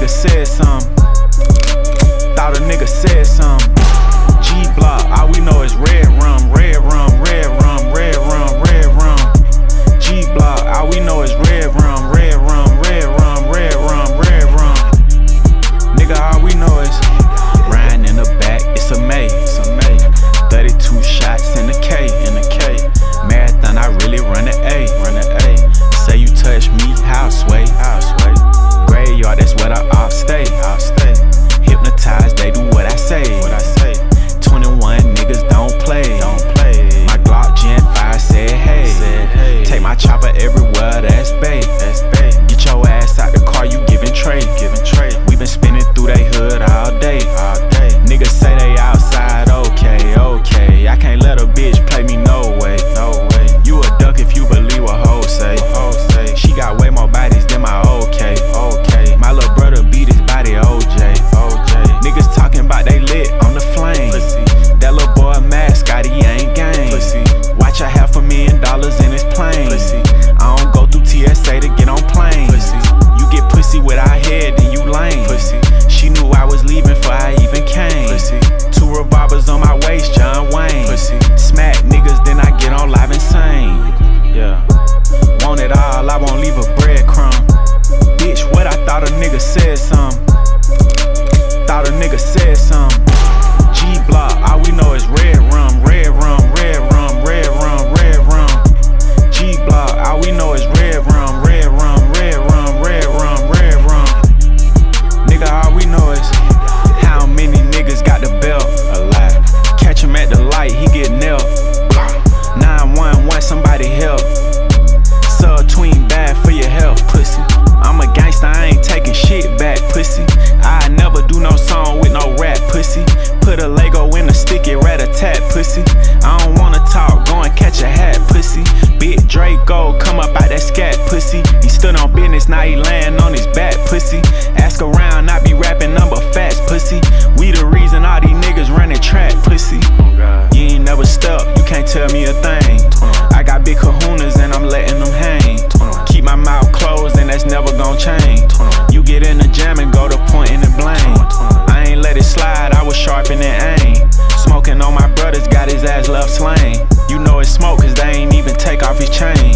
nigga said something. Thought a nigga said something. G-Block, all we know is red rum, red rum, red rum, red rum, red rum. G-Block, all we know is red rum, red rum, red rum, red rum, red rum. Nigga, all we know is riding in the back, it's a May, it's a May. 32 shots in the K, in the K. Marathon, I really run an A, run an A. Say you touch me, how sway, how sway. Graveyard, that's where the ops stay, I'll stay. Hypnotized, they do what I say, what I say. 21 niggas don't play, don't play. My Glock Gen 5 said hey, take my chopper everywhere, that's bae, that's bae. Get your ass out the car, you giving trade, giving trade. We been spinning through they hood all day, all day. Niggas say they outside, okay, okay. I can't let a bitch play me, no way, no way. You a duck if you believe what hoes say, hoes say. She got way more bodies than my okay, okay. My little brother beat his body, OJ, OJ. Niggas talking about they lit on the flame. Pussy. That little boy mascot, he ain't game. Pussy. Watch a $500,000 in his plane. Pussy. I don't go through TSA to get on plane. Pussy. You get pussy without head, then you lame. Pussy. She knew I was leaving before I even came. Pussy. 2 revolvers on my waist, John Wayne. Pussy. Smack niggas, then I get on live insane. Yeah. Want it all, I won't leave a breadcrumb. Bitch, what I thought a nigga said something. Thought a nigga said something. G-Block, all we know is red rum, red rum, red rum, red rum, red rum. G-Block, all we know is red rum, red rum, red rum, red rum, red rum. Nigga, all we know is how many niggas got the belt. A lot. Catch him at the light, he get nailed. 911, somebody help. Sub-tween bad for your health, pussy. I'm a gangster, I ain't taking shit back, pussy. I never do no song with no rap, pussy. Put a Lego in a sticky rat-a-tat, pussy. I don't wanna talk, go and catch a hat, pussy. Big Draco, come up out that scat, pussy. He stood on business, now he laying on his back, pussy. Ask around, I be rapping number facts, pussy. We the reason all these niggas running track, pussy. You ain't never stepped, you can't tell me a thing. I got big kahunas and I'm letting them hang. Keep my mouth closed and that's never gon' change. You get in the jam and go to pointing and blame. I ain't let it slide, I was sharpening aim. Smoking on my brothers, got his ass left slain. You know it's smoke cause they ain't even take off his chain.